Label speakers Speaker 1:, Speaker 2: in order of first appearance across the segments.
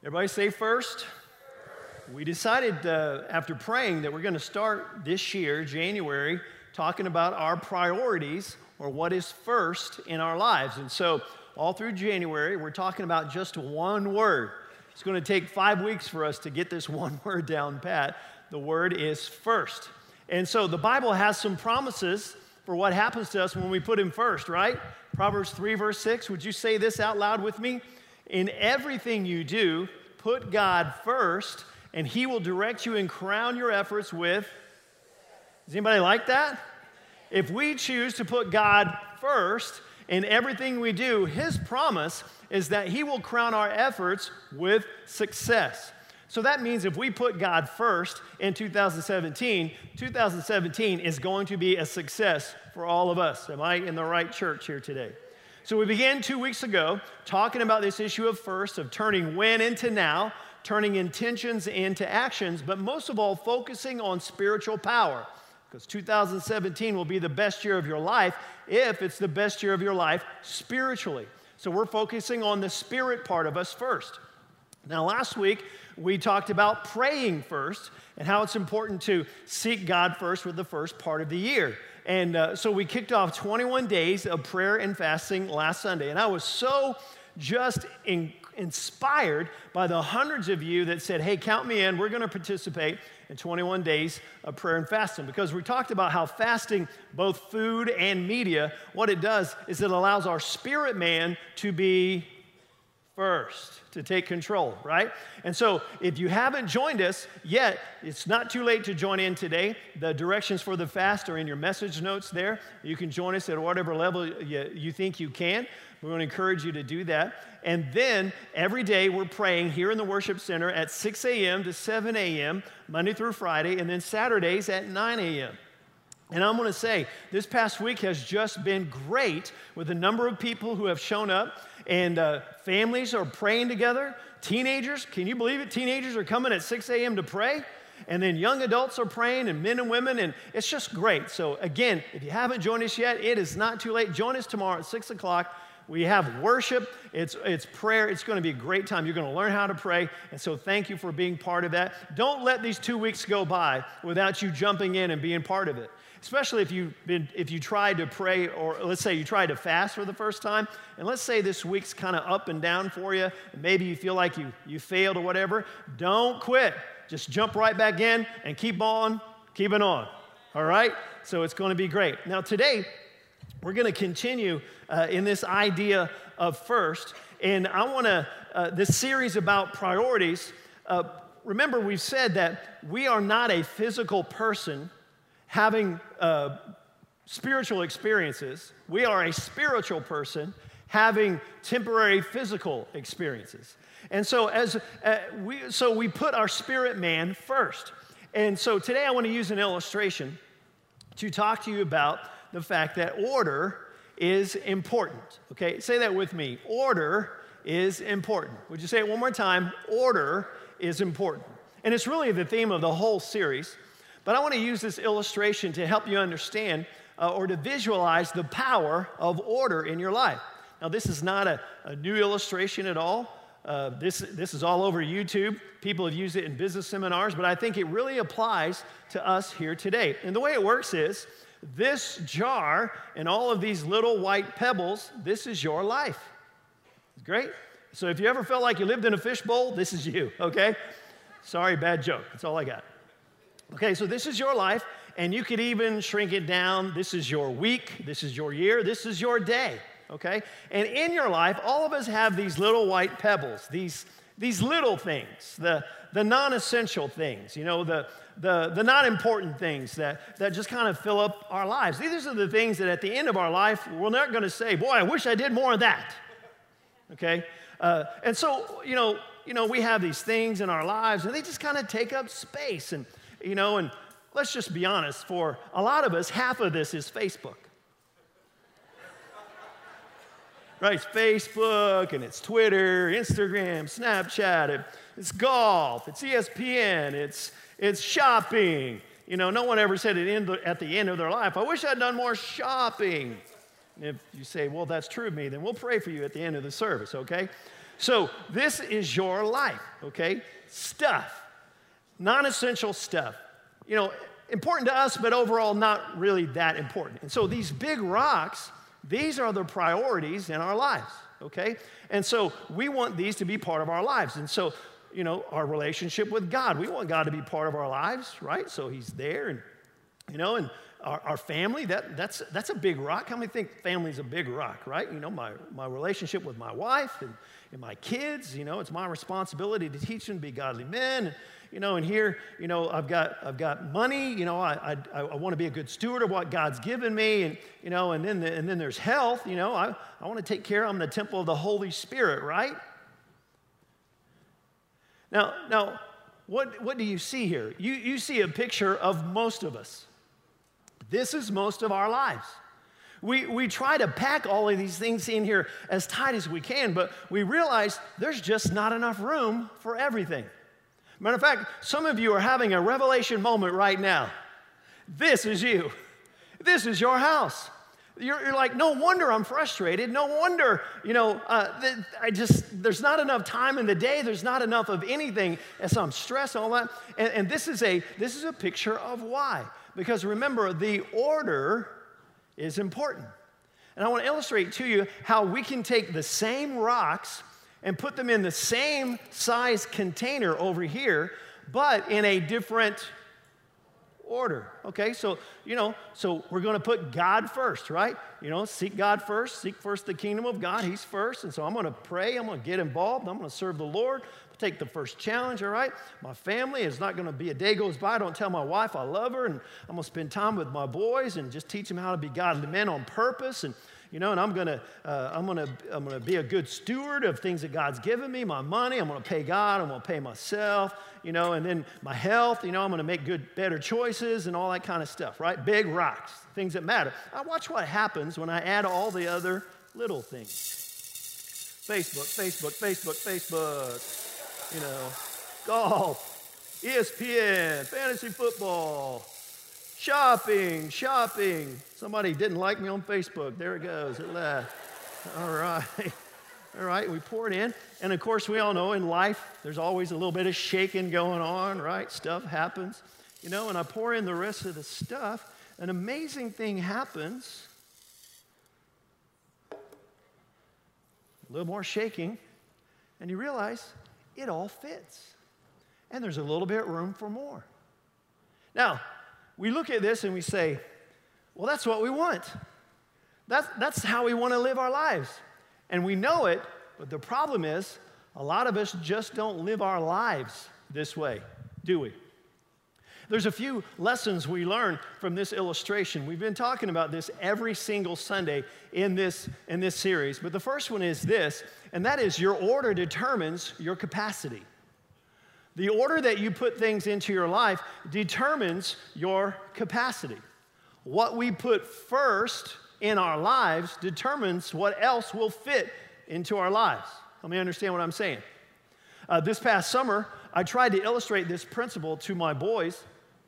Speaker 1: Everybody say first. We decided after praying that we're going to start this year, January, talking about our priorities or what is first in our lives. And so all through January, we're talking about just one word. It's going to take 5 weeks for us to get this one word down pat. The word is first. And so the Bible has some promises for what happens to us when we put him first, right? Proverbs 3, verse 6. Would you say this out loud with me? In everything you do, put God first, and he will direct you and crown your efforts with. Does anybody like that? If we choose to put God first in everything we do, his promise is that he will crown our efforts with success. So that means if we put God first in 2017, 2017 is going to be a success for all of us. Am I in the right church here today? So we began 2 weeks ago talking about this issue of first, of turning when into now, turning intentions into actions, but most of all, focusing on spiritual power. Because 2017 will be the best year of your life if it's the best year of your life spiritually. So we're focusing on the spirit part of us first. Now, last week, we talked about praying first and how it's important to seek God first with the first part of the year. And so we kicked off 21 days of prayer and fasting last Sunday. And I was so just inspired by the hundreds of you that said, hey, count me in. We're going to participate in 21 days of prayer and fasting. Because we talked about how fasting, both food and media, what it does is it allows our spirit man to be first, to take control, right? And so if you haven't joined us yet, it's not too late to join in today. The directions for the fast are in your message notes there. You can join us at whatever level you think you can. We want to encourage you to do that. And then every day we're praying here in the worship center at 6 a.m. to 7 a.m., Monday through Friday, and then Saturdays at 9 a.m. And I'm going to say, this past week has just been great with the number of people who have shown up, and families are praying together. Teenagers, can you believe it? Teenagers are coming at 6 a.m. to pray. And then young adults are praying, and men and women, and it's just great. So again, if you haven't joined us yet, it is not too late. Join us tomorrow at 6 o'clock. We have worship, it's prayer, it's going to be a great time. You're going to learn how to pray, and so thank you for being part of that. Don't let these 2 weeks go by without you jumping in and being part of it. Especially if you tried to pray, or let's say you tried to fast for the first time, and let's say this week's kind of up and down for you, and maybe you feel like you failed or whatever. Don't quit. Just jump right back in and keep on keeping on. All right? So it's going to be great. Now today, we're going to continue in this idea of first, and I want to, this series about priorities, remember we've said that we are not a physical person having spiritual experiences. We are a spiritual person having temporary physical experiences. And so we put our spirit man first. And so today I want to use an illustration to talk to you about the fact that order is important. Okay, say that with me. Order is important. Would you say it one more time? Order is important. And it's really the theme of the whole series. But I want to use this illustration to help you understand or to visualize the power of order in your life. Now, this is not a new illustration at all. This is all over YouTube. People have used it in business seminars, but I think it really applies to us here today. And the way it works is, this jar and all of these little white pebbles, this is your life. Great. So if you ever felt like you lived in a fishbowl, this is you, okay? Sorry, bad joke. That's all I got. Okay, so this is your life, and you could even shrink it down. This is your week, this is your year, this is your day, okay? And in your life, all of us have these little white pebbles, these little things, the non-essential things, you know, the not important things that just kind of fill up our lives. These are the things that at the end of our life, we're not going to say, boy, I wish I did more of that, okay? And so, you know, we have these things in our lives, and they just kind of take up space, and let's just be honest, for a lot of us, half of this is Facebook. Right, it's Facebook, and it's Twitter, Instagram, Snapchat, it's golf, it's ESPN, it's shopping. You know, no one ever said at the end of their life, I wish I'd done more shopping. And if you say, well, that's true of me, then we'll pray for you at the end of the service, okay? So this is your life, okay? Stuff, non-essential stuff. You know, important to us, but overall not really that important. And so these big rocks, these are the priorities in our lives, okay? And so we want these to be part of our lives. And so, you know, our relationship with God, we want God to be part of our lives, right? So he's there, and, you know, and our family, that's a big rock. How many think family's a big rock, right? You know, my relationship with my wife and my kids, you know, it's my responsibility to teach them to be godly men. And, you know, and here, you know, I've got money, you know, I want to be a good steward of what God's given me, and, you know, and then there's health, you know, I want to take care, I'm the temple of the Holy Spirit, right? Now, what do you see here? You see a picture of most of us. This is most of our lives. We try to pack all of these things in here as tight as we can, but we realize there's just not enough room for everything. Matter of fact, some of you are having a revelation moment right now. This is you. This is your house. You're like, no wonder I'm frustrated. No wonder, you know, there's not enough time in the day. There's not enough of anything, and so I'm stressed and all that. And this is a picture of why. Because remember, the order is important. And I want to illustrate to you how we can take the same rocks and put them in the same size container over here, but in a different order. Okay, so, you know, so we're going to put God first, right? You know, seek God first, seek first the kingdom of God. He's first. And so I'm going to pray, I'm going to get involved, I'm going to serve the Lord, take the first challenge, all right? My family is not going to be a day goes by, I don't tell my wife I love her, and I'm going to spend time with my boys and just teach them how to be godly men on purpose, and, you know, and I'm going to be a good steward of things that God's given me, my money, I'm going to pay God, I'm going to pay myself, you know, and then my health, you know, I'm going to make better choices and all that kind of stuff, right? Big rocks, things that matter. I watch what happens when I add all the other little things. Facebook. You know, golf, ESPN, fantasy football, shopping. Somebody didn't like me on Facebook. There it goes. It left. All right, we pour it in. And of course, we all know in life, there's always a little bit of shaking going on, right? Stuff happens, you know, and I pour in the rest of the stuff. An amazing thing happens. A little more shaking, and you realize it all fits. And there's a little bit room for more. Now, we look at this and we say, well, that's what we want. That's how we want to live our lives. And we know it, but the problem is a lot of us just don't live our lives this way, do we? There's a few lessons we learn from this illustration. We've been talking about this every single Sunday in this series. But the first one is this, and that is your order determines your capacity. The order that you put things into your life determines your capacity. What we put first in our lives determines what else will fit into our lives. Let me understand what I'm saying. This past summer, I tried to illustrate this principle to my boys.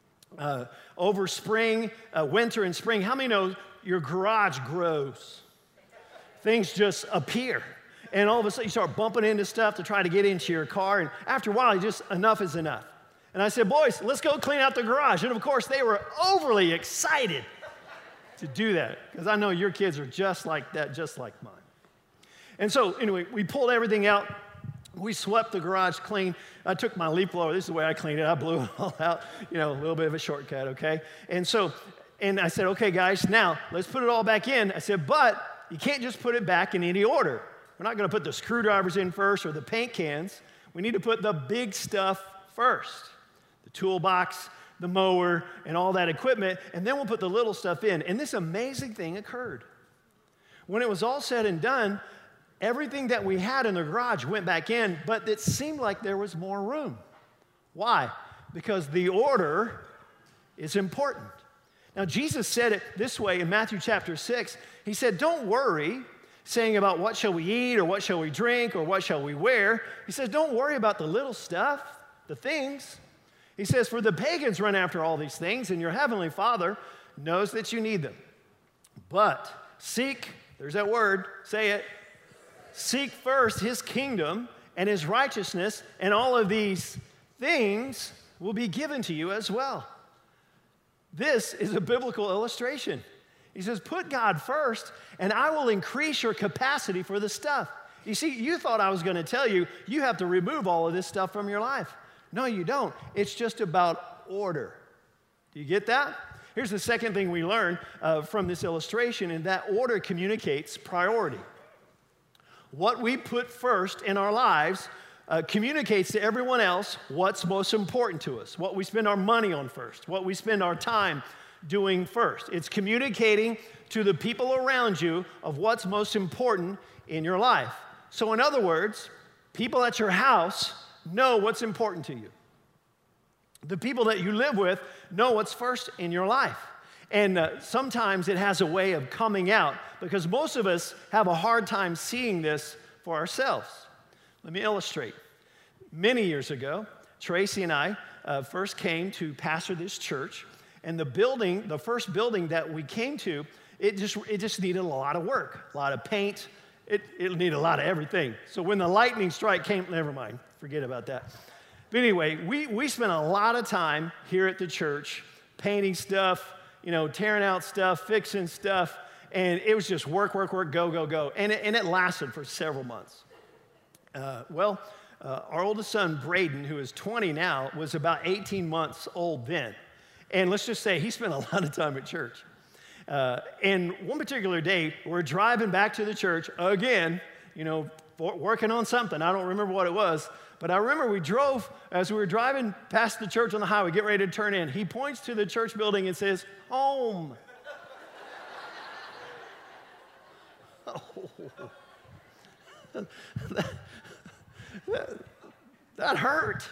Speaker 1: Over spring, winter and spring, how many know your garage grows? Things just appear. And all of a sudden, you start bumping into stuff to try to get into your car. And after a while, just enough is enough. And I said, boys, let's go clean out the garage. And of course, they were overly excited to do that, because I know your kids are just like that, just like mine. And so anyway, we pulled everything out. We swept the garage clean. I took my leaf blower. This is the way I cleaned it. I blew it all out, you know, a little bit of a shortcut, okay? And I said, okay, guys, now let's put it all back in. I said, but you can't just put it back in any order. We're not going to put the screwdrivers in first or the paint cans. We need to put the big stuff first, the toolbox, the mower, and all that equipment, and then we'll put the little stuff in. And this amazing thing occurred. When it was all said and done, everything that we had in the garage went back in, but it seemed like there was more room. Why? Because the order is important. Now, Jesus said it this way in Matthew chapter 6. He said, don't worry, saying about what shall we eat or what shall we drink or what shall we wear. He says, don't worry about the little stuff, the things. He says, for the pagans run after all these things, and your heavenly Father knows that you need them. But seek, there's that word, say it, seek first his kingdom and his righteousness, and all of these things will be given to you as well. This is a biblical illustration. He says, put God first, and I will increase your capacity for this stuff. You see, you thought I was going to tell you, you have to remove all of this stuff from your life. No, you don't. It's just about order. Do you get that? Here's the second thing we learn from this illustration, and that order communicates priority. What we put first in our lives communicates to everyone else what's most important to us, what we spend our money on first, what we spend our time doing first. It's communicating to the people around you of what's most important in your life. So in other words, people at your house know what's important to you. The people that you live with know what's first in your life. And sometimes it has a way of coming out because most of us have a hard time seeing this for ourselves. Let me illustrate. Many years ago, Tracy and I first came to pastor this church, and the first building that we came to, it just needed a lot of work, a lot of paint. It needed a lot of everything. So when the lightning strike came, never mind, forget about that. But anyway, we spent a lot of time here at the church painting stuff, tearing out stuff, fixing stuff, and it was just work, go. And it lasted for several months. Our oldest son, Braden, who is 20 now, was about 18 months old then. And let's just say he spent a lot of time at church. And one particular day, we're driving back to the church again, working on something. I don't remember what it was, but I remember as we were driving past the church on the highway, getting ready to turn in. He points to the church building and says, "Home." That hurt.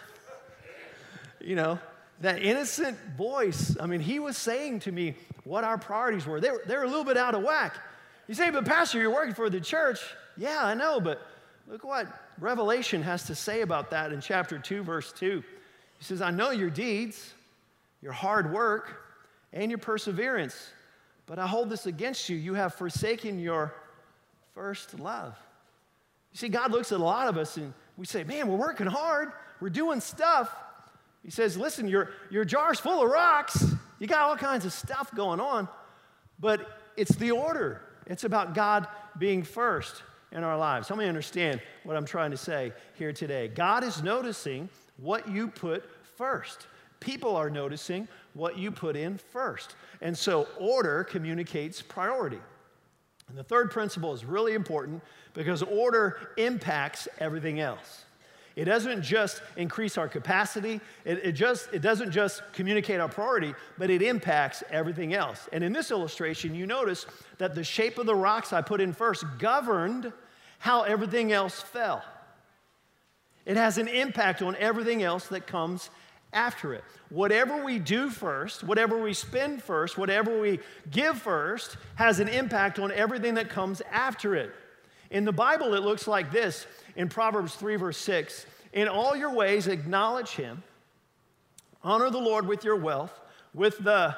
Speaker 1: That innocent voice. I mean, he was saying to me what our priorities were. They were a little bit out of whack. You say, "But Pastor, you're working for the church." Yeah, I know, but look what Revelation has to say about that in chapter 2, verse 2. He says, "I know your deeds, your hard work, and your perseverance, but I hold this against you. You have forsaken your first love." You see, God looks at a lot of us and we say, "Man, we're working hard. We're doing stuff." He says, "Listen, your jar's full of rocks. You got all kinds of stuff going on, but it's the order. It's about God being first in our lives." Help me understand what I'm trying to say here today. God is noticing what you put first. People are noticing what you put in first. And so order communicates priority. And the third principle is really important because order impacts everything else. It doesn't just increase our capacity. It doesn't just communicate our priority, but it impacts everything else. And in this illustration, you notice that the shape of the rocks I put in first governed how everything else fell. It has an impact on everything else that comes after it. Whatever we do first, whatever we spend first, whatever we give first, has an impact on everything that comes after it. In the Bible, it looks like this. In Proverbs 3, verse 6, "In all your ways acknowledge him, honor the Lord with your wealth, with the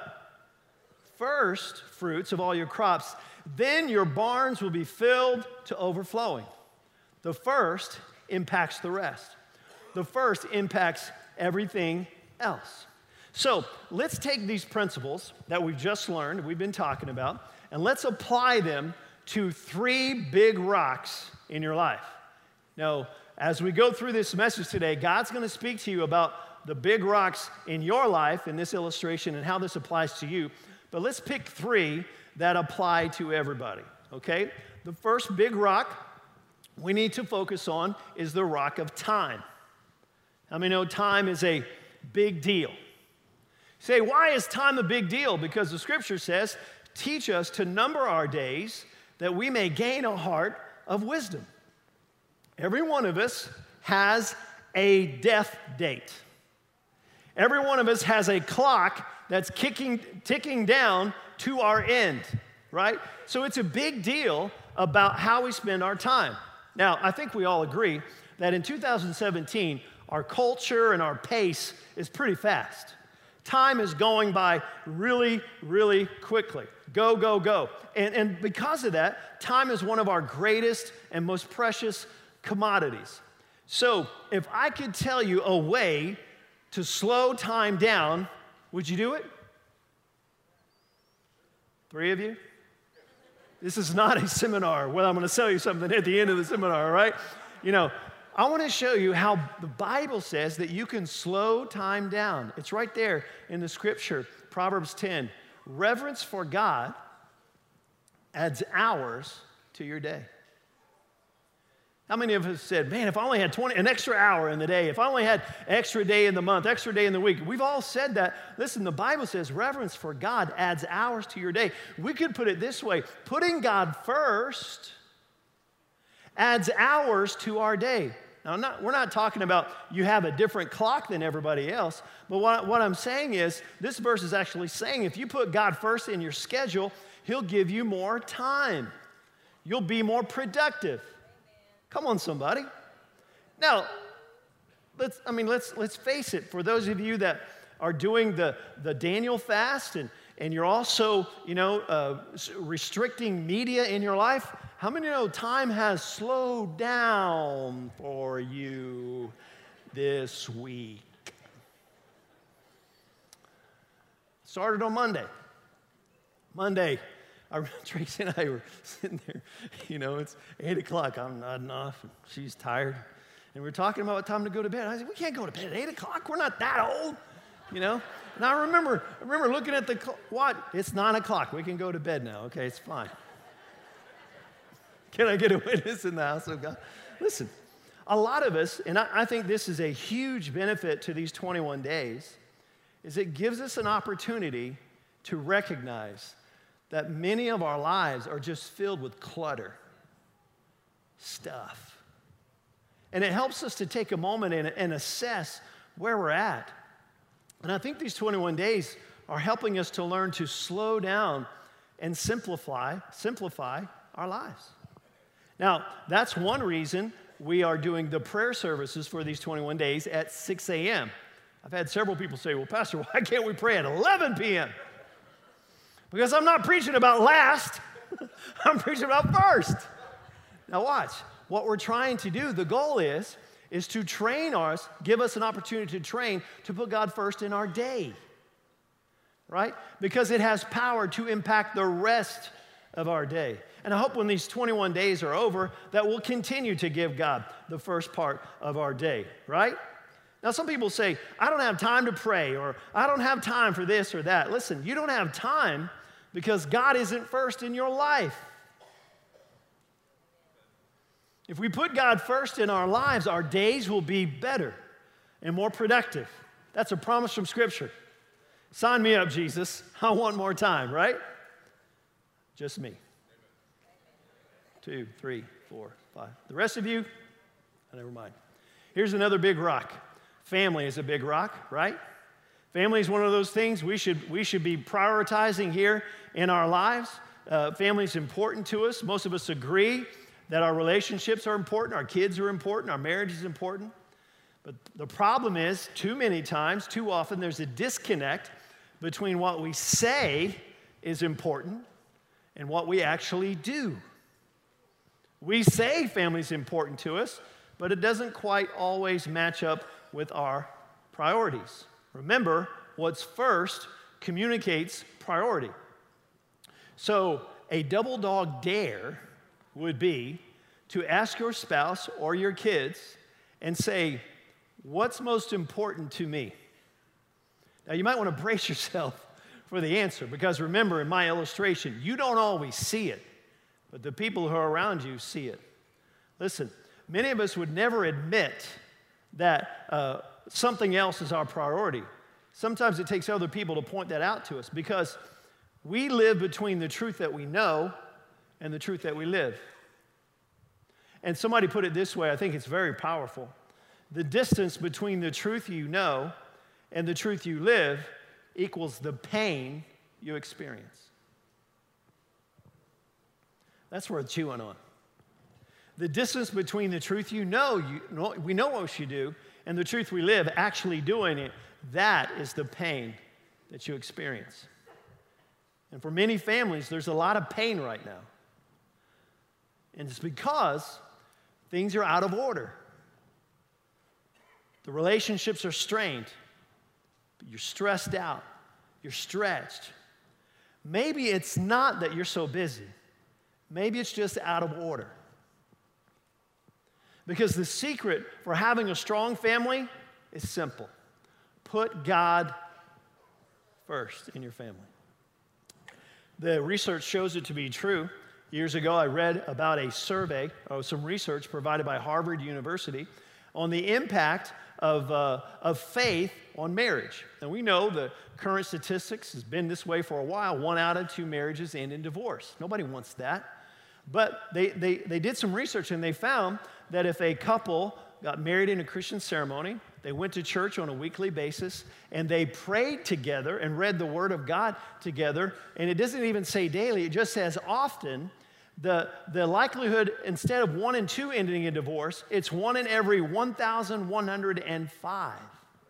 Speaker 1: first fruits of all your crops, then your barns will be filled to overflowing." The first impacts the rest. The first impacts everything else. So let's take these principles that we've just learned, we've been talking about, and let's apply them to 3 big rocks in your life. Now, as we go through this message today, God's going to speak to you about the big rocks in your life in this illustration and how this applies to you. But let's pick 3 that apply to everybody, okay? The first big rock we need to focus on is the rock of time. How many know time is a big deal? You say, why is time a big deal? Because the scripture says, "Teach us to number our days that we may gain a heart of wisdom." Every one of us has a death date. Every one of us has a clock that's ticking down to our end, right? So it's a big deal about how we spend our time. Now, I think we all agree that in 2017, our culture and our pace is pretty fast. Time is going by really, really quickly. Go, go, go. And because of that, time is one of our greatest and most precious commodities. So if I could tell you a way to slow time down, would you do it? 3 of you? This is not a seminar. Well, I'm going to sell you something at the end of the seminar, all right? You know, I want to show you how the Bible says that you can slow time down. It's right there in the scripture, Proverbs 10. Reverence for God adds hours to your day. How many of us said, man, if I only had an extra hour in the day, if I only had extra day in the month, extra day in the week? We've all said that. Listen, the Bible says reverence for God adds hours to your day. We could put it this way: putting God first adds hours to our day. Now, we're not talking about you have a different clock than everybody else, but what I'm saying is this verse is actually saying if you put God first in your schedule, He'll give you more time. You'll be more productive. Come on, somebody. Now, let's face it. For those of you that are doing the Daniel fast and you're also, restricting media in your life, how many know time has slowed down for you this week? Started on Monday. Tracy and I were sitting there, it's 8 o'clock. I'm nodding off, and she's tired. And we're talking about what time to go to bed. I said, we can't go to bed at 8 o'clock. We're not that old, And I remember looking at the watch. It's 9 o'clock. We can go to bed now. Okay, it's fine. Can I get a witness in the house of God? Listen, a lot of us, and I think this is a huge benefit to these 21 days, is it gives us an opportunity to recognize that many of our lives are just filled with clutter, stuff. And it helps us to take a moment and assess where we're at. And I think these 21 days are helping us to learn to slow down and simplify our lives. Now, that's one reason we are doing the prayer services for these 21 days at 6 a.m. I've had several people say, well, Pastor, why can't we pray at 11 p.m.? Because I'm not preaching about last, I'm preaching about first. Now watch, what we're trying to do, the goal is to train us, give us an opportunity to train to put God first in our day, right? Because it has power to impact the rest of our day. And I hope when these 21 days are over that we'll continue to give God the first part of our day, right? Now, some people say, I don't have time to pray, or I don't have time for this or that. Listen, you don't have time because God isn't first in your life. If we put God first in our lives, our days will be better and more productive. That's a promise from Scripture. Sign me up, Jesus. I want more time, right? Just me. 2, 3, 4, 5. The rest of you, never mind. Here's another big rock. Family is a big rock, right? Family is one of those things we should be prioritizing here in our lives. Family is important to us. Most of us agree that our relationships are important, our kids are important, our marriage is important. But the problem is, too many times, too often, there's a disconnect between what we say is important and what we actually do. We say family is important to us, but it doesn't quite always match up with our priorities. Remember, what's first communicates priority. So a double dog dare would be to ask your spouse or your kids and say, what's most important to me? Now, you might want to brace yourself for the answer, because remember, in my illustration, you don't always see it, but the people who are around you see it. Listen, many of us would never admit that something else is our priority. Sometimes it takes other people to point that out to us, because we live between the truth that we know and the truth that we live. And somebody put it this way, I think it's very powerful. The distance between the truth you know and the truth you live equals the pain you experience. That's worth chewing on. The distance between the truth we know what we should do, and the truth we live, actually doing it, that is the pain that you experience. And for many families, there's a lot of pain right now. And it's because things are out of order. The relationships are strained. You're stressed out. You're stretched. Maybe it's not that you're so busy. Maybe it's just out of order. Because the secret for having a strong family is simple. Put God first in your family. The research shows it to be true. Years ago, I read about a survey, some research provided by Harvard University on the impact of faith on marriage. And we know the current statistics has been this way for a while. 1 out of 2 marriages end in divorce. Nobody wants that. But they did some research, and they found that if a couple got married in a Christian ceremony, they went to church on a weekly basis, and they prayed together and read the Word of God together, and it doesn't even say daily, it just says often, the likelihood, instead of 1 in 2 ending in divorce, it's 1 in every 1,105.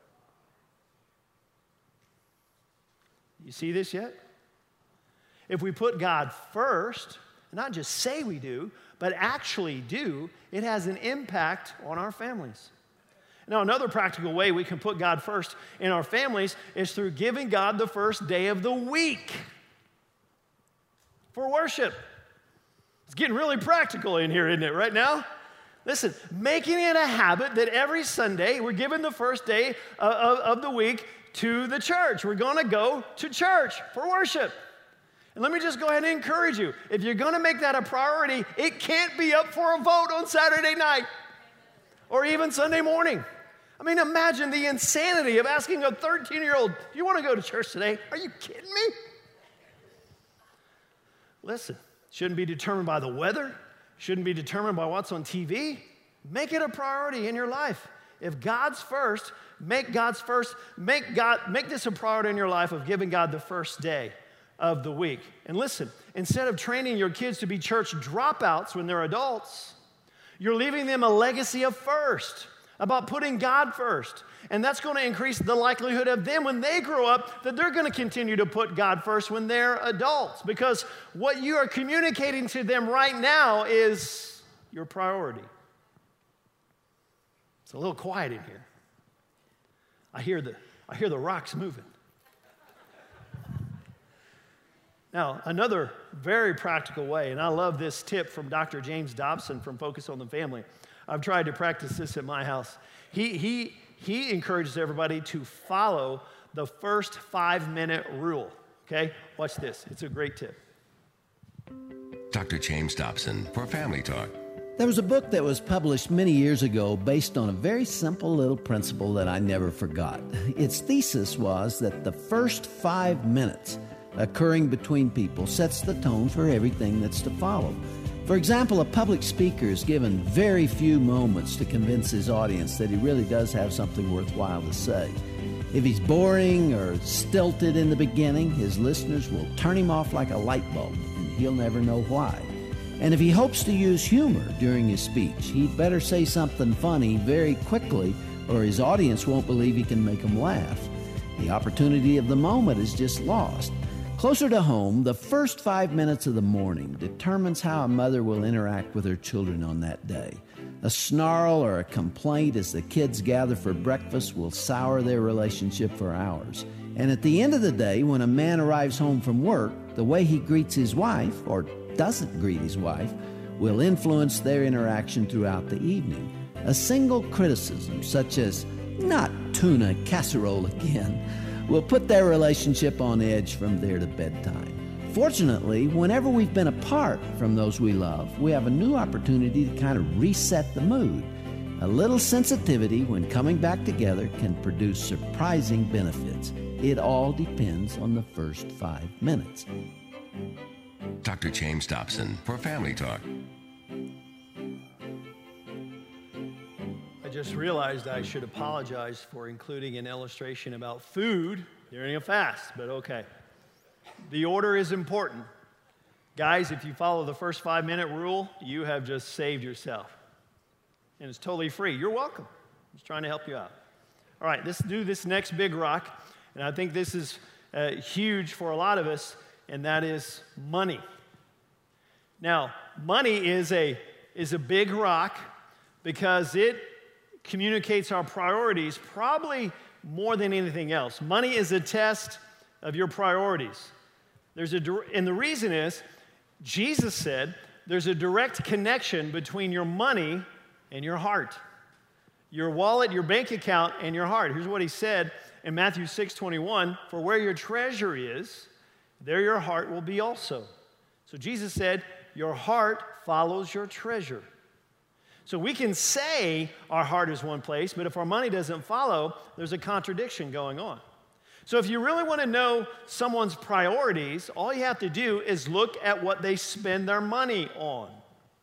Speaker 1: You see this yet? If we put God first, not just say we do, but actually do, it has an impact on our families. Now, another practical way we can put God first in our families is through giving God the first day of the week for worship. It's getting really practical in here, isn't it, right now? Listen, making it a habit that every Sunday we're giving the first day of the week to the church. We're going to go to church for worship. And let me just go ahead and encourage you. If you're going to make that a priority, it can't be up for a vote on Saturday night or even Sunday morning. I mean, imagine the insanity of asking a 13-year-old, do you want to go to church today? Are you kidding me? Listen, shouldn't be determined by the weather. Shouldn't be determined by what's on TV. Make it a priority in your life. If God's first, make God's first, make this a priority in your life of giving God the first day of the week. And listen, instead of training your kids to be church dropouts when they're adults, you're leaving them a legacy of first, about putting God first. And that's going to increase the likelihood of them when they grow up that they're going to continue to put God first when they're adults. Because what you are communicating to them right now is your priority. It's a little quiet in here. I hear the rocks moving. Now, another very practical way, and I love this tip from Dr. James Dobson from Focus on the Family. I've tried to practice this at my house. He encourages everybody to follow the first 5-minute rule, okay? Watch this. It's a great tip.
Speaker 2: Dr. James Dobson for Family Talk.
Speaker 3: There was a book that was published many years ago based on a very simple little principle that I never forgot. Its thesis was that the first 5 minutes occurring between people sets the tone for everything that's to follow. For example, a public speaker is given very few moments to convince his audience that he really does have something worthwhile to say. If he's boring or stilted in the beginning, his listeners will turn him off like a light bulb, and he'll never know why. And if he hopes to use humor during his speech, he'd better say something funny very quickly, or his audience won't believe he can make them laugh. The opportunity of the moment is just lost. Closer to home, the first 5 minutes of the morning determines how a mother will interact with her children on that day. A snarl or a complaint as the kids gather for breakfast will sour their relationship for hours. And at the end of the day, when a man arrives home from work, the way he greets his wife, or doesn't greet his wife, will influence their interaction throughout the evening. A single criticism, such as, "Not tuna casserole again," will put their relationship on edge from there to bedtime. Fortunately, whenever we've been apart from those we love, we have a new opportunity to kind of reset the mood. A little sensitivity when coming back together can produce surprising benefits. It all depends on the first 5 minutes.
Speaker 2: Dr. James Dobson for Family Talk.
Speaker 1: I just realized I should apologize for including an illustration about food during a fast, but okay. The order is important. Guys, if you follow the first 5-minute rule, you have just saved yourself. And it's totally free. You're welcome. I'm just trying to help you out. All right, let's do this next big rock. And I think this is huge for a lot of us, and that is money. Now, money is a big rock because it communicates our priorities probably more than anything else. Money is a test of your priorities. And the reason is, Jesus said, there's a direct connection between your money and your heart. Your wallet, your bank account, and your heart. Here's what he said in Matthew 6:21, "For where your treasure is, there your heart will be also." So Jesus said, your heart follows your treasure. So we can say our heart is one place, but if our money doesn't follow, there's a contradiction going on. So if you really want to know someone's priorities, all you have to do is look at what they spend their money on.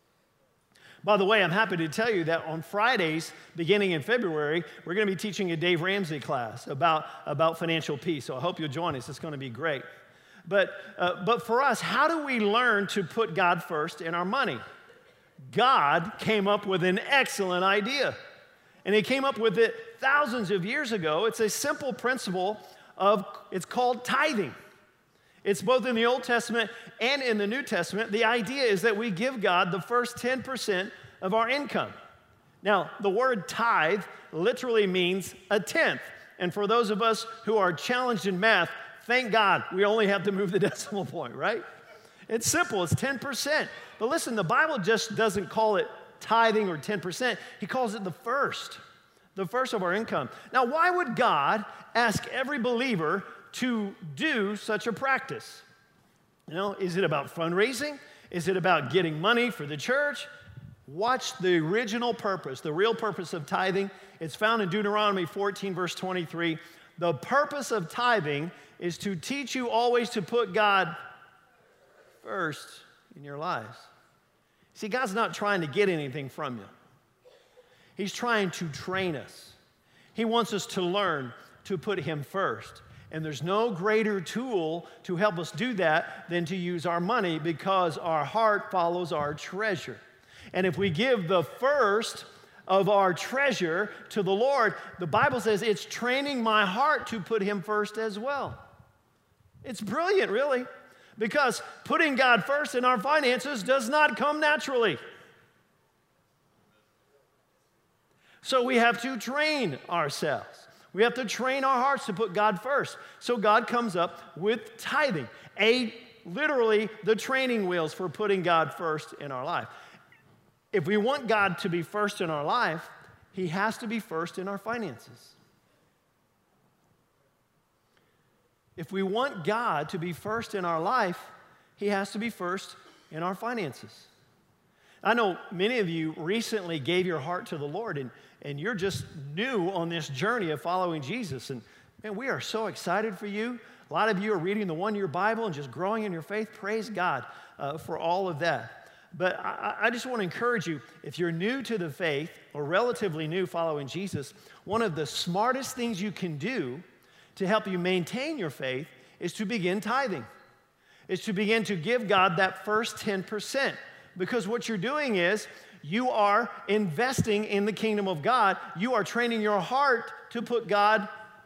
Speaker 1: By the way, I'm happy to tell you that on Fridays, beginning in February, we're going to be teaching a Dave Ramsey class about financial peace. So I hope you'll join us. It's going to be great. But for us, how do we learn to put God first in our money? God came up with an excellent idea. And he came up with it thousands of years ago. It's a simple principle it's called tithing. It's both in the Old Testament and in the New Testament. The idea is that we give God the first 10% of our income. Now, the word tithe literally means a tenth. And for those of us who are challenged in math, thank God we only have to move the decimal point, right? It's simple, it's 10%. But listen, the Bible just doesn't call it tithing or 10%. He calls it the first of our income. Now, why would God ask every believer to do such a practice? You know, is it about fundraising? Is it about getting money for the church? Watch the original purpose, the real purpose of tithing. It's found in Deuteronomy 14, verse 23. The purpose of tithing is to teach you always to put God first in your lives. See, God's not trying to get anything from you. He's trying to train us. He wants us to learn to put him first. And there's no greater tool to help us do that than to use our money, because our heart follows our treasure. And if we give the first of our treasure to the Lord, the Bible says it's training my heart to put him first as well. It's brilliant, really, because putting God first in our finances does not come naturally. So we have to train ourselves. We have to train our hearts to put God first. So God comes up with tithing, literally the training wheels for putting God first in our life. If we want God to be first in our life, he has to be first in our finances. If we want God to be first in our life, he has to be first in our finances. I know many of you recently gave your heart to the Lord, and you're just new on this journey of following Jesus. And man, we are so excited for you. A lot of you are reading the one-year Bible and just growing in your faith. Praise God for all of that. But I just want to encourage you, if you're new to the faith or relatively new following Jesus, one of the smartest things you can do to help you maintain your faith is to begin tithing, is to begin to give God that first 10%. Because what you're doing is you are investing in the kingdom of God. You are training your heart to put God.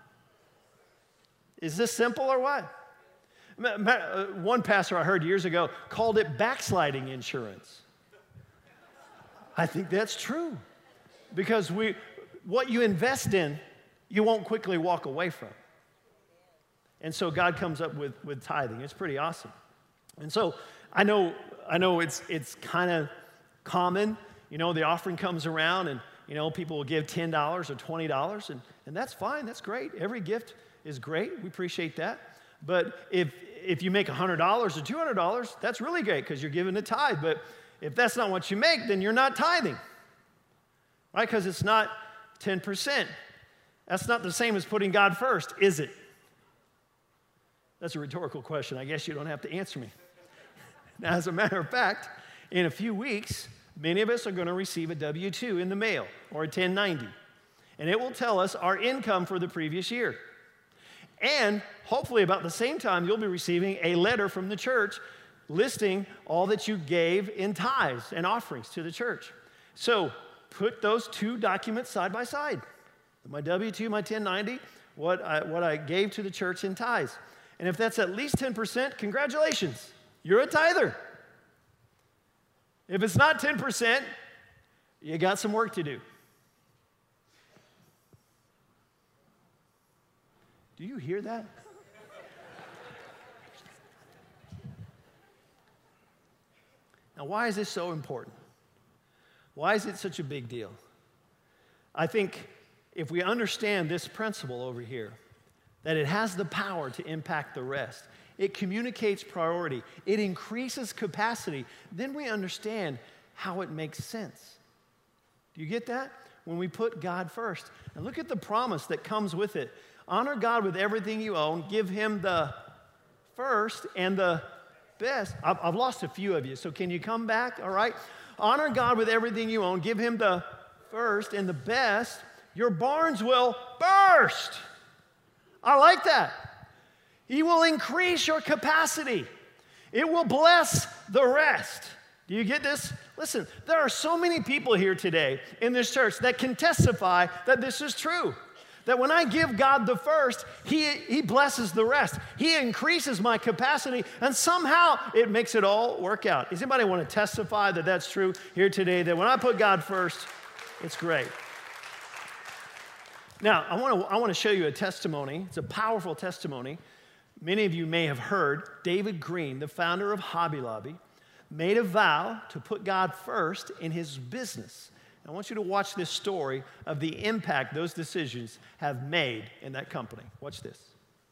Speaker 1: Is this simple or what? One pastor I heard years ago called it backsliding insurance. I think that's true. Because what you invest in, you won't quickly walk away from. And so God comes up with tithing. It's pretty awesome. And so I know it's kind of common. You know, the offering comes around and, you know, people will give $10 or $20, and that's fine. That's great. Every gift is great. We appreciate that. But if you make $100 or $200, that's really great because you're giving a tithe. But if that's not what you make, then you're not tithing, right? Because it's not 10%. That's not the same as putting God first, is it? That's a rhetorical question. I guess you don't have to answer me. Now, as a matter of fact, in a few weeks, many of us are going to receive a W-2 in the mail or a 1090. And it will tell us our income for the previous year. And hopefully about the same time, you'll be receiving a letter from the church listing all that you gave in tithes and offerings to the church. So put those two documents side by side. My W-2, my 1090, what I gave to the church in tithes. And if that's at least 10%, congratulations, you're a tither. If it's not 10%, you got some work to do. Do you hear that? Now, why is this so important? Why is it such a big deal? I think if we understand this principle over here, that it has the power to impact the rest, it communicates priority, it increases capacity, then we understand how it makes sense. Do you get that? When we put God first. And look at the promise that comes with it. Honor God with everything you own, give him the first and the best. I've lost a few of you, so can you come back, all right? Honor God with everything you own, give him the first and the best. Your barns will burst. I like that. He will increase your capacity. It will bless the rest. Do you get this? Listen, there are so many people here today in this church that can testify that this is true. That when I give God the first, He blesses the rest. He increases my capacity, and somehow it makes it all work out. Does anybody want to testify that that's true here today, that when I put God first, it's great? Now, I want to show you a testimony. It's a powerful testimony. Many of you may have heard David Green, the founder of Hobby Lobby, made a vow to put God first in his business. I want you to watch this story of the impact those decisions have made in that company. Watch this.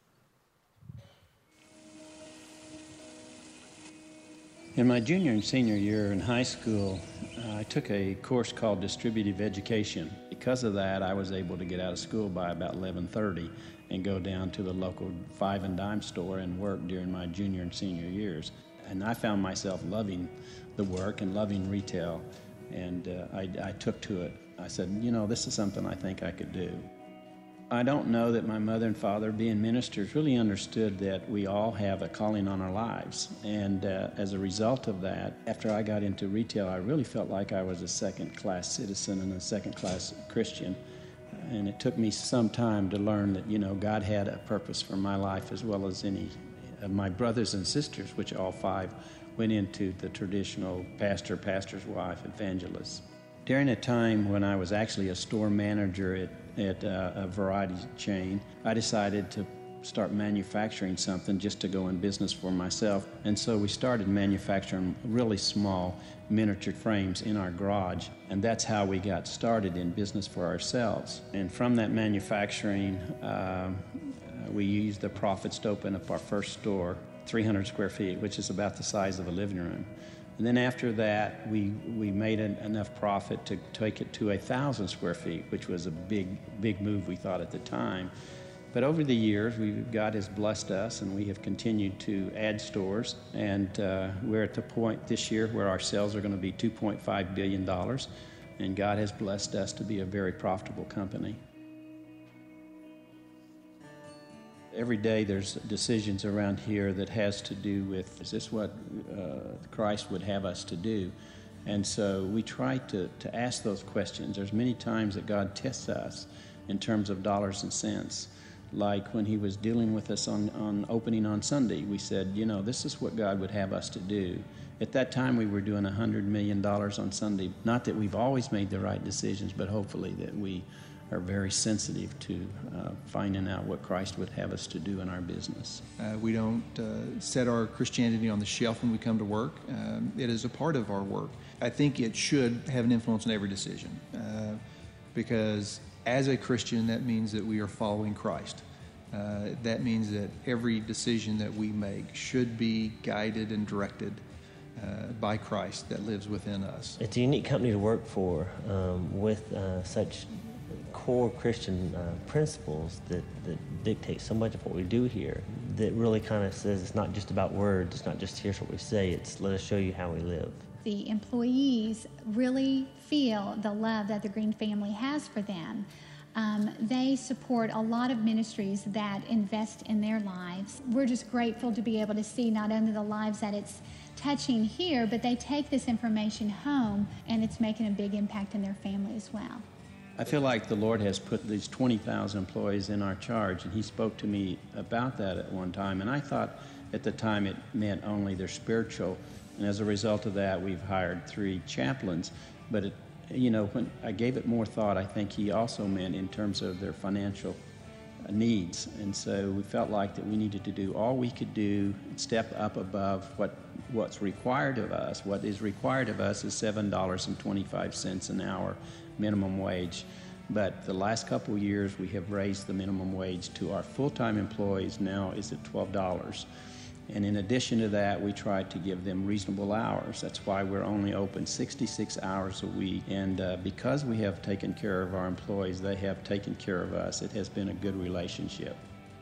Speaker 4: In my junior and senior year in high school, I took a course called Distributive Education. Because of that, I was able to get out of school by about 11:30 and go down to the local five and dime store and work during my junior and senior years. And I found myself loving the work and loving retail. And I took to it. I said, you know, this is something I think I could do. I don't know that my mother and father, being ministers, really understood that we all have a calling on our lives. And as a result of that, after I got into retail, I really felt like I was a second-class citizen and a second-class Christian. And it took me some time to learn that, you know, God had a purpose for my life as well as any of my brothers and sisters, which all five went into the traditional pastor, pastor's wife, evangelist. During a time when I was actually a store manager at a variety chain, I decided to start manufacturing something just to go in business for myself. And so we started manufacturing really small miniature frames in our garage. And that's how we got started in business for ourselves. And from that manufacturing, we used the profits to open up our first store, 300 square feet, which is about the size of a living room. And then after that, we made enough profit to take it to 1,000 square feet, which was a big move, we thought at the time. But over the years, God has blessed us, and we have continued to add stores. And we're at the point this year where our sales are going to be $2.5 billion. And God has blessed us to be a very profitable company. Every day there's decisions around here that has to do with, is this what Christ would have us to do? And so we try to ask those questions. There's many times that God tests us in terms of dollars and cents. Like when he was dealing with us on opening on Sunday, we said, you know, this is what God would have us to do. At that time, we were doing $100 million on Sunday. Not that we've always made the right decisions, but hopefully that we are very sensitive to finding out what Christ would have us to do in our business.
Speaker 5: We don't set our Christianity on the shelf when we come to work. It is a part of our work. I think it should have an influence on every decision because as a Christian, that means that we are following Christ. That means that every decision that we make should be guided and directed by Christ that lives within us.
Speaker 6: It's a unique company to work for with such core Christian principles that dictate so much of what we do here, that really kind of says it's not just about words, it's not just here's what we say, it's let us show you how we live.
Speaker 7: The employees really feel the love that the Green family has for them. They support a lot of ministries that invest in their lives. We're just grateful to be able to see not only the lives that it's touching here, but they take this information home and it's making a big impact in their family as well.
Speaker 4: I feel like the Lord has put these 20,000 employees in our charge, and he spoke to me about that at one time, and I thought at the time it meant only their spiritual, and as a result of that, we've hired 3 chaplains. But, when I gave it more thought, I think he also meant in terms of their financial needs. And so we felt like that we needed to do all we could do, step up above what's required of us. What is required of us is $7.25 an hour minimum wage. But the last couple of years, we have raised the minimum wage to our full-time employees now is at $12. And in addition to that, we tried to give them reasonable hours. That's why we're only open 66 hours a week. And because we have taken care of our employees, they have taken care of us. It has been a good relationship.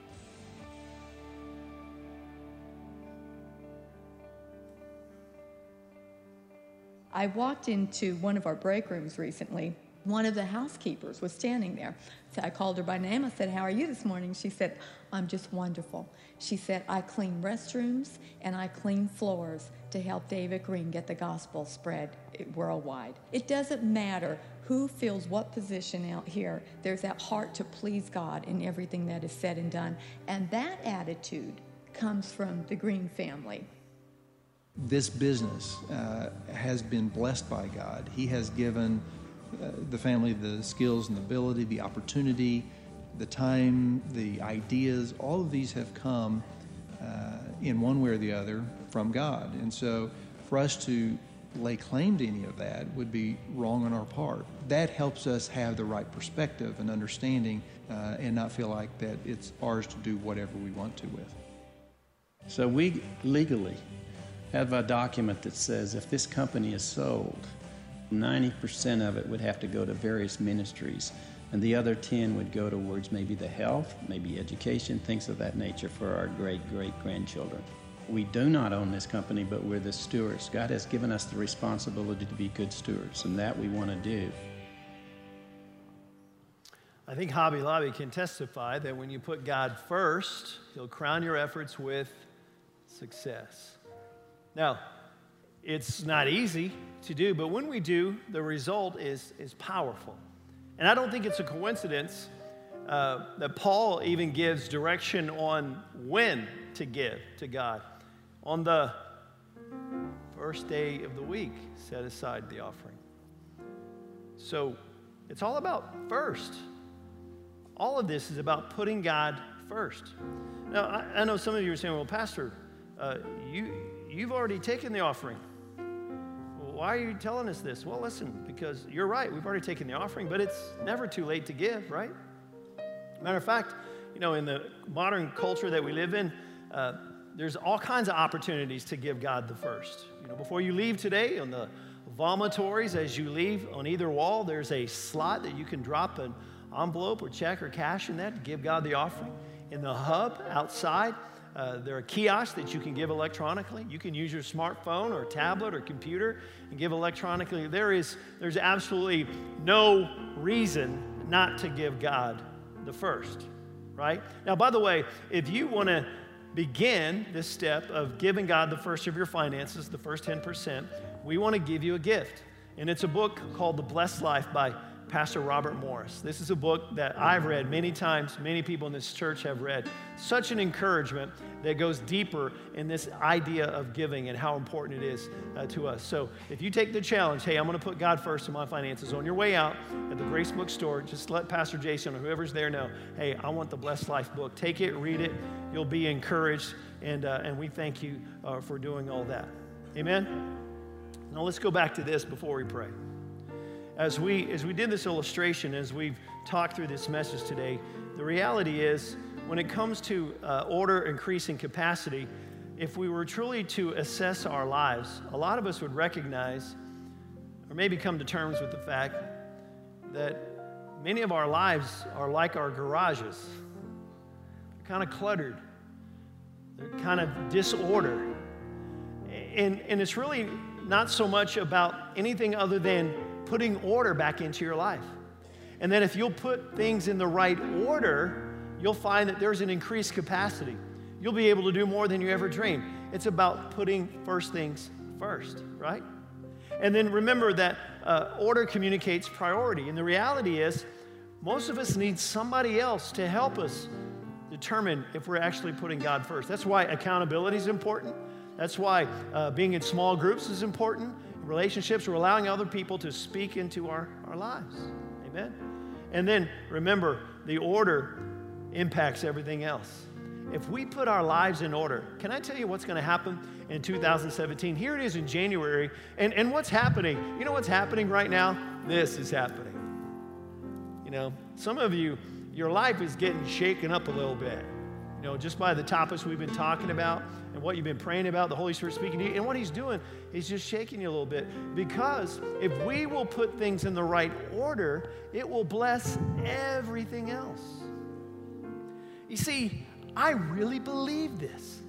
Speaker 8: I walked into one of our break rooms recently. One of the housekeepers was standing there. So I called her by name. I said, "How are you this morning?" She said, "I'm just wonderful." She said, "I clean restrooms and I clean floors to help David Green get the gospel spread worldwide." It doesn't matter who fills what position out here. There's that heart to please God in everything that is said and done. And that attitude comes from the Green family.
Speaker 5: This business has been blessed by God. He has given the family the skills and the ability, the opportunity, the time, the ideas. All of these have come in one way or the other from God. And so for us to lay claim to any of that would be wrong on our part. That helps us have the right perspective and understanding and not feel like that it's ours to do whatever we want to with.
Speaker 4: So we legally have a document that says if this company is sold, 90% of it would have to go to various ministries, and the other 10 would go towards maybe the health, maybe education, things of that nature for our great-great-grandchildren. We do not own this company, but we're the stewards. God has given us the responsibility to be good stewards, and that we want to do.
Speaker 1: I think Hobby Lobby can testify that when you put God first, He'll crown your efforts with success. Now, it's not easy to do, but when we do, the result is powerful. And I don't think it's a coincidence that Paul even gives direction on when to give to God. On the first day of the week, set aside the offering. So it's all about first. All of this is about putting God first. Now, I know some of you are saying, "Well, Pastor, you've already taken the offering. Well, why are you telling us this?" Well, listen, because you're right. We've already taken the offering, but it's never too late to give, right? Matter of fact, in the modern culture that we live in, there's all kinds of opportunities to give God the first. Before you leave today, on the vomitories, as you leave, on either wall, there's a slot that you can drop an envelope or check or cash in that to give God the offering. In the hub outside, there are kiosks that you can give electronically. You can use your smartphone or tablet or computer and give electronically. There's absolutely no reason not to give God the first, right? Now, by the way, if you want to begin this step of giving God the first of your finances, the first 10%, we want to give you a gift. And it's a book called The Blessed Life by Pastor Robert Morris. This is a book that I've read many times. Many people in this church have read. Such an encouragement that goes deeper in this idea of giving and how important it is to us. So if you take the challenge, hey, I'm going to put God first in my finances, on your way out at the Grace Bookstore, just let Pastor Jason or whoever's there know, hey, I want the Blessed Life book. Take it, read it. You'll be encouraged, and we thank you for doing all that. Amen? Now let's go back to this before we pray. As we did this illustration, as we've talked through this message today, the reality is when it comes to order increasing capacity, if we were truly to assess our lives, a lot of us would recognize or maybe come to terms with the fact that many of our lives are like our garages. They're kind of cluttered. They're kind of disordered. And it's really not so much about anything other than putting order back into your life. And then if you'll put things in the right order, you'll find that there's an increased capacity. You'll be able to do more than you ever dreamed. It's about putting first things first, right? And then remember that order communicates priority. And the reality is, most of us need somebody else to help us determine if we're actually putting God first. That's why accountability is important. That's why being in small groups is important. Relationships, we're allowing other people to speak into our lives. Amen? And then remember, the order impacts everything else. If we put our lives in order, can I tell you what's going to happen in 2017? Here it is in January, and what's happening? You know what's happening right now? This is happening. You know, some of you, your life is getting shaken up a little bit. You know, just by the topics we've been talking about and what you've been praying about, the Holy Spirit speaking to you, and what He's doing, He's just shaking you a little bit. Because if we will put things in the right order, it will bless everything else. You see, I really believe this.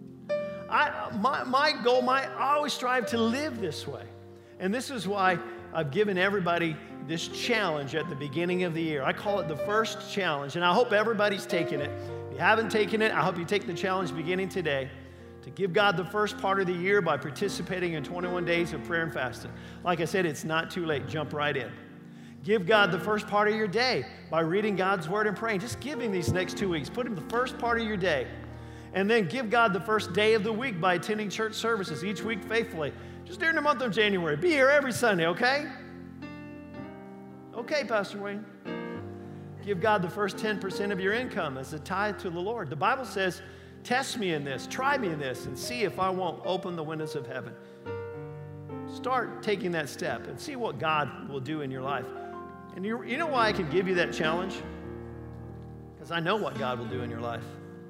Speaker 1: My goal, I always strive to live this way. And this is why I've given everybody this challenge at the beginning of the year. I call it the first challenge, and I hope everybody's taken it. If you haven't taken it, I hope you take the challenge beginning today to give God the first part of the year by participating in 21 days of prayer and fasting. Like I said, it's not too late. Jump right in. Give God the first part of your day by reading God's Word and praying. Just give Him these next 2 weeks. Put Him the first part of your day. And then give God the first day of the week by attending church services each week faithfully. Just during the month of January. Be here every Sunday, okay? Okay, Pastor Wayne. Give God the first 10% of your income as a tithe to the Lord. The Bible says, test me in this, try me in this, and see if I won't open the windows of heaven. Start taking that step and see what God will do in your life. And you know why I can give you that challenge? Because I know what God will do in your life.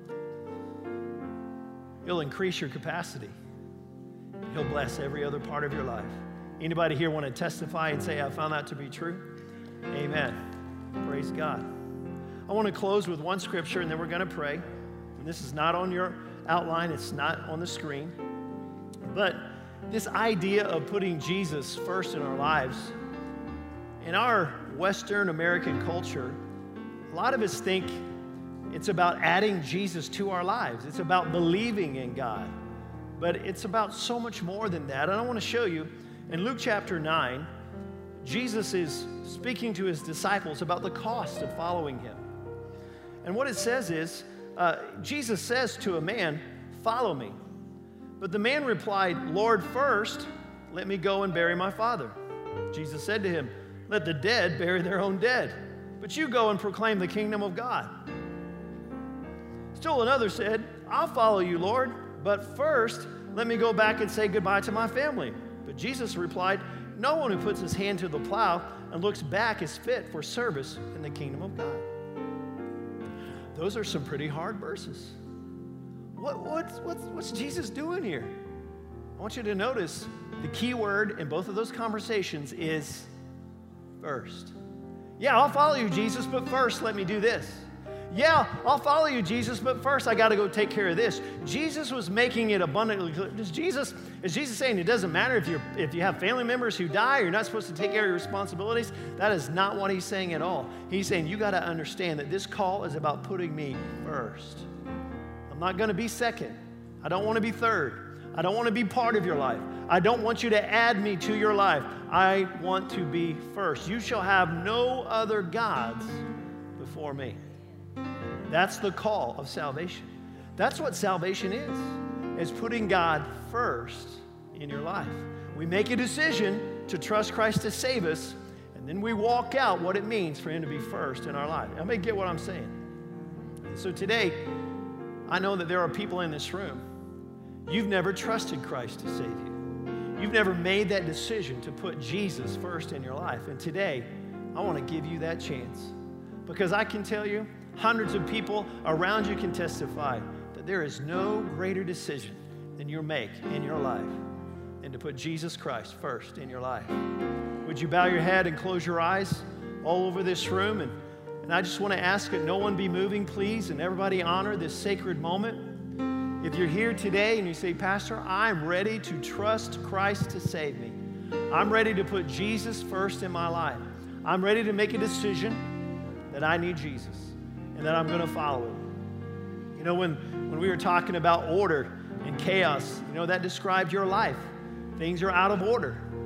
Speaker 1: He'll increase your capacity. He'll bless every other part of your life. Anybody here want to testify and say, I found that to be true? Amen. Praise God. I want to close with one scripture, and then we're going to pray. And this is not on your outline. It's not on the screen. But this idea of putting Jesus first in our lives, in our Western American culture, a lot of us think it's about adding Jesus to our lives. It's about believing in God. But it's about so much more than that. And I want to show you in Luke chapter 9, Jesus is speaking to His disciples about the cost of following Him. And what it says is, Jesus says to a man, follow me. But the man replied, Lord, first, let me go and bury my father. Jesus said to him, let the dead bury their own dead, but you go and proclaim the kingdom of God. Still another said, I'll follow you, Lord, but first, let me go back and say goodbye to my family. But Jesus replied, no one who puts his hand to the plow and looks back is fit for service in the kingdom of God. Those are some pretty hard verses. What's Jesus doing here? I want you to notice the key word in both of those conversations is first. Yeah, I'll follow you, Jesus, but first let me do this. Yeah, I'll follow you, Jesus, but first I got to go take care of this. Jesus was making it abundantly clear. Is Jesus saying it doesn't matter if you have family members who die, you're not supposed to take care of your responsibilities? That is not what He's saying at all. He's saying you got to understand that this call is about putting me first. I'm not going to be second. I don't want to be third. I don't want to be part of your life. I don't want you to add me to your life. I want to be first. You shall have no other gods before me. That's the call of salvation. That's what salvation is putting God first in your life. We make a decision to trust Christ to save us, and then we walk out what it means for Him to be first in our life. I may get what I'm saying. So today, I know that there are people in this room, you've never trusted Christ to save you. You've never made that decision to put Jesus first in your life. And today, I want to give you that chance. Because I can tell you, hundreds of people around you can testify that there is no greater decision than you'll make in your life than to put Jesus Christ first in your life. Would you bow your head and close your eyes all over this room? And I just want to ask that no one be moving, please, and everybody honor this sacred moment. If you're here today and you say, Pastor, I'm ready to trust Christ to save me. I'm ready to put Jesus first in my life. I'm ready to make a decision that I need Jesus and that I'm going to follow Him. You know, when we were talking about order and chaos, you know, that described your life. Things are out of order.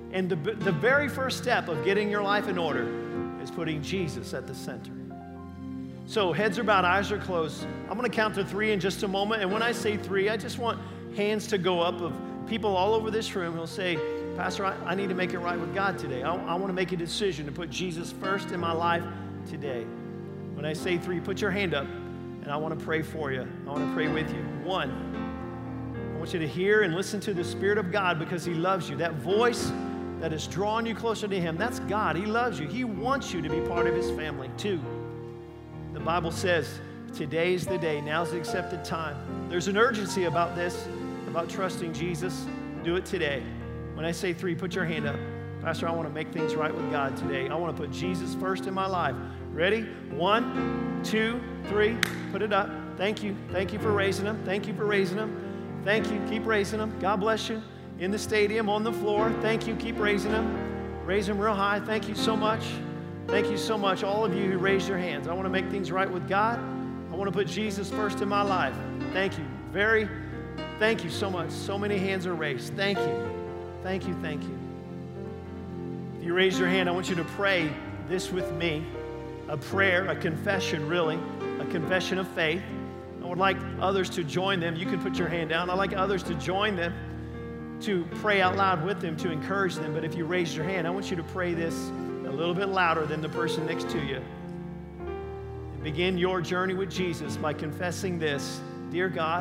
Speaker 1: And the very first step of getting your life in order is putting Jesus at the center. So heads are bowed, eyes are closed. I'm going to count to 3 in just a moment. And when I say 3, I just want hands to go up of people all over this room who'll say, Pastor, I need to make it right with God today. I want to make a decision to put Jesus first in my life today. When I say 3, put your hand up, and I want to pray for you. I want to pray with you. 1, I want you to hear and listen to the Spirit of God because He loves you. That voice that is drawing you closer to Him, that's God. He loves you. He wants you to be part of His family. 2, the Bible says, today is the day. Now's the accepted time. There's an urgency about this, about trusting Jesus. Do it today. When I say 3, put your hand up. Pastor, I want to make things right with God today. I want to put Jesus first in my life. Ready? 1, 2, 3. Put it up. Thank you. Thank you for raising them. Thank you for raising them. Thank you. Keep raising them. God bless you. In the stadium, on the floor. Thank you. Keep raising them. Raise them real high. Thank you so much. Thank you so much, all of you who raised your hands. I want to make things right with God. I want to put Jesus first in my life. Thank you. Thank you so much. So many hands are raised. Thank you. Thank you. Thank you. If you raised your hand, I want you to pray this with me. A prayer, a confession, really. A confession of faith. I would like others to join them. You can put your hand down. I'd like others to join them, to pray out loud with them, to encourage them. But if you raised your hand, I want you to pray this a little bit louder than the person next to you. And begin your journey with Jesus by confessing this. Dear God,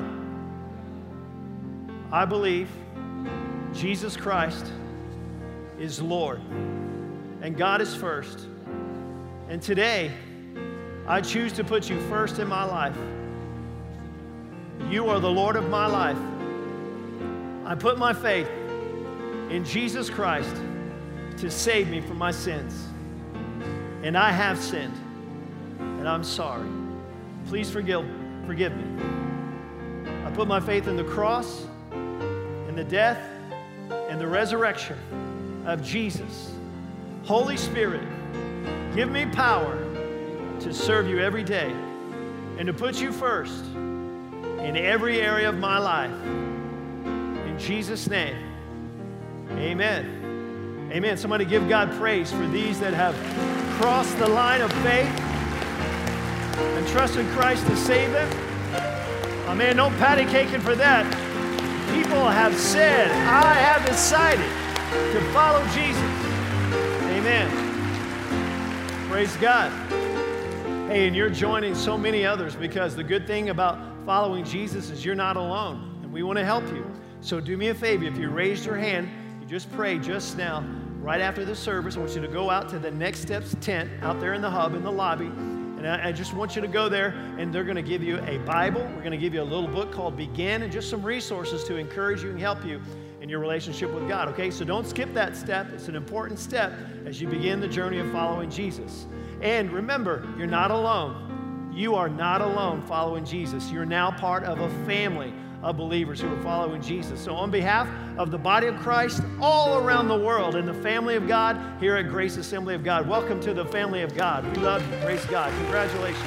Speaker 1: I believe Jesus Christ is Lord and God is first. And today, I choose to put you first in my life. You are the Lord of my life. I put my faith in Jesus Christ to save me from my sins. And I have sinned, and I'm sorry. Please forgive me. I put my faith in the cross, in the death, and the resurrection of Jesus. Holy Spirit, give me power to serve you every day and to put you first in every area of my life. In Jesus' name, amen. Amen. Somebody give God praise for these that have crossed the line of faith and trusted Christ to save them. Oh man, no patty caking for that. People have said, I have decided to follow Jesus. Amen. Praise God. Hey, and you're joining so many others because the good thing about following Jesus is you're not alone, and we want to help you. So do me a favor. If you raised your hand, you just prayed just now, right after the service, I want you to go out to the Next Steps tent out there in the hub, in the lobby. And I just want you to go there, and they're going to give you a Bible. We're going to give you a little book called Begin, and just some resources to encourage you and help you in your relationship with God, okay? So don't skip that step. It's an important step as you begin the journey of following Jesus. And remember, you're not alone. You are not alone following Jesus. You're now part of a family of believers who are following Jesus. So on behalf of the body of Christ all around the world and the family of God here at Grace Assembly of God, welcome to the family of God. We love you. Praise God. Congratulations.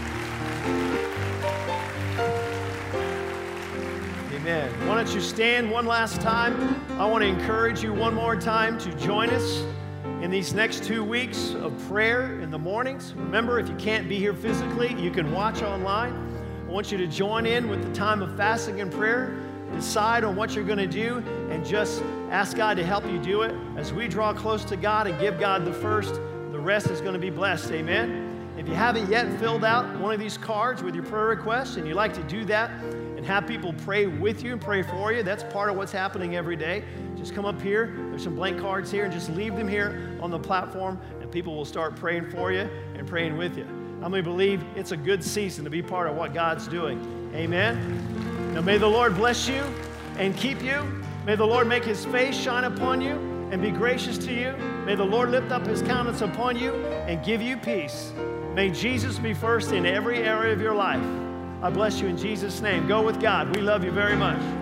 Speaker 1: Amen. Why don't you stand one last time? I want to encourage you one more time to join us in these next 2 weeks of prayer in the mornings. Remember, if you can't be here physically, you can watch online. I want you to join in with the time of fasting and prayer. Decide on what you're going to do and just ask God to help you do it. As we draw close to God and give God the first, the rest is going to be blessed. Amen. If you haven't yet filled out one of these cards with your prayer requests and you'd like to do that and have people pray with you and pray for you, that's part of what's happening every day. Just come up here. There's some blank cards here and just leave them here on the platform and people will start praying for you and praying with you. How many believe it's a good season to be part of what God's doing? Amen. Now may the Lord bless you and keep you. May the Lord make his face shine upon you and be gracious to you. May the Lord lift up his countenance upon you and give you peace. May Jesus be first in every area of your life. I bless you in Jesus' name. Go with God. We love you very much.